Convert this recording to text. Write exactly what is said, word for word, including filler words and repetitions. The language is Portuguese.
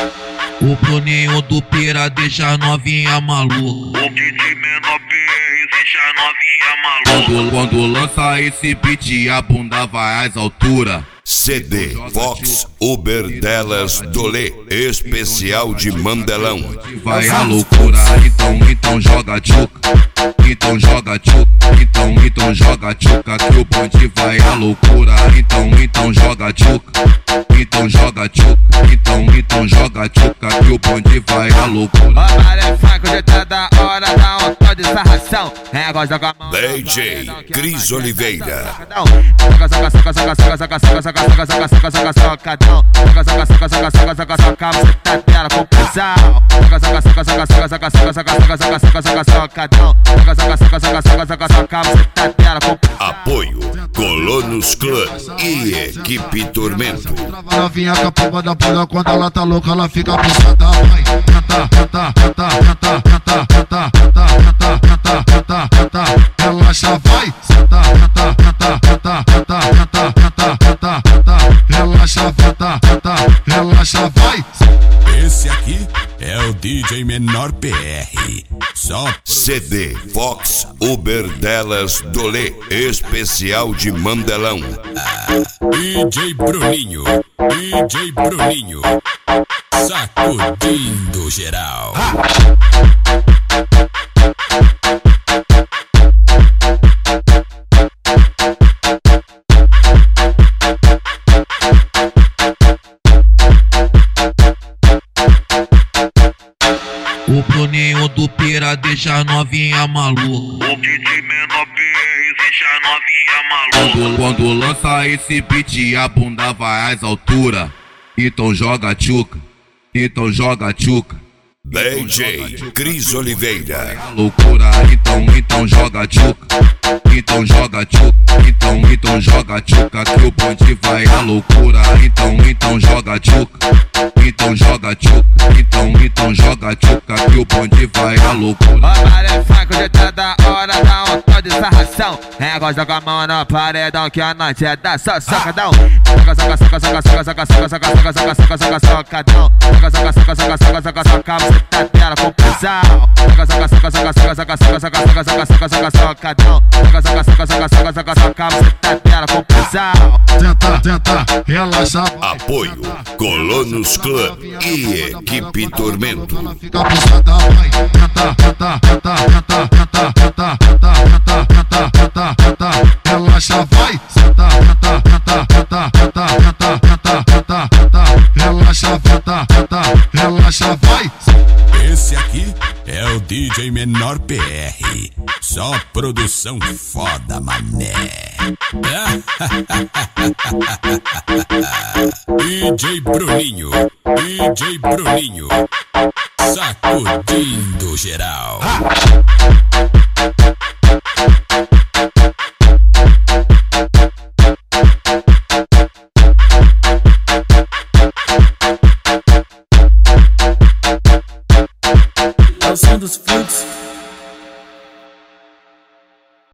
O Bruninho do Pira deixa a novinha maluca. O kit menor P deixa a novinha maluca. Quando, quando lança esse beat, a bunda vai às alturas. C D Vox Uber Delas Dolê, especial de Mandelão. Vai a loucura, então, então joga tchuca. Então joga tchuca, então, então joga tchuca. Que o bonde vai a loucura, então, então joga tchuca. Então joga tchuca, então, então joga tchuca. Que o bonde vai a loucura. Ó, maré fraco de toda hora, dá um tal de sarração. É, gosta com a mão. D J Cris Oliveira. Soca, soca, soca, soca, soca, soca, soca, soca, soca, soca, soca, soca, socadão. Soca, soca, soca, soca, soca, soca, soca, você tá dela com pressão. Soca, soca, soca, soca, soca, soca, soca, soca, soca, soca, soca, soca, socadão. Soca, soca, soca, soca, soca, soca, soca, você tá dela com pressão. Apoio Colonos Clã e Equipe Tormento. Novinha com a pomba da bunda, quando ela tá louca, ela fica puxada. Vai, canta, canta, canta, canta, canta, canta, canta, canta, canta, canta, canta. Relaxa, vai, senta, canta, canta, canta, canta, canta, canta, canta, canta. Relaxa, canta, canta, relaxa, vai. Esse aqui é o D J Menor P R. Só C D Vox Uber Delas Dolê, especial de Mandelão. D J Bruninho, D J Bruninho, sacudindo geral. O Bruninho do Pira deixa a novinha maluca. O kit menor P deixa a novinha maluca. Quando, quando lança esse beat, a bunda vai às alturas. Então joga tchuca, então joga tchuca. D J Cris Oliveira. Loucura, então, então joga tchuca. Então joga tchuca, então, então joga tchuca. Que o bonde vai a loucura, então, então joga tchuca. Então joga tchuca, então, então joga tchuca. Que o bonde vai a loucura. Ó, maré fraco de toda hora, dá um tal de sarração. É, gosta com a mão no paredão, que a noite é da só socadão. Soca, soca, soca, soca, soca, soca, soca, soca, soca, soca, soca, soca, socadão. Soca, soca, soca, soca, soca, soca, soca, você tá dela com pressão. Soca, soca, soca, soca, soca, soca, soca, soca, soca, soca, soca, soca, socadão. Soca, soca, soca, soca, soca, soca, soca, você tá dela com pressão. Tenta, tenta, relaxa. Apoio Colonos Clã e Equipe Tormento. Ela fica puxada, vai, canta, canta, canta, canta, canta, canta, canta, canta, canta, canta, canta. Relaxa, vai, senta, canta, canta, canta, canta, canta, canta, canta, canta. Relaxa, canta, canta, relaxa, vai. Esse aqui é o D J Menor P R. Só produção foda, mané. D J Bruninho, D J Bruninho, sacudindo geral.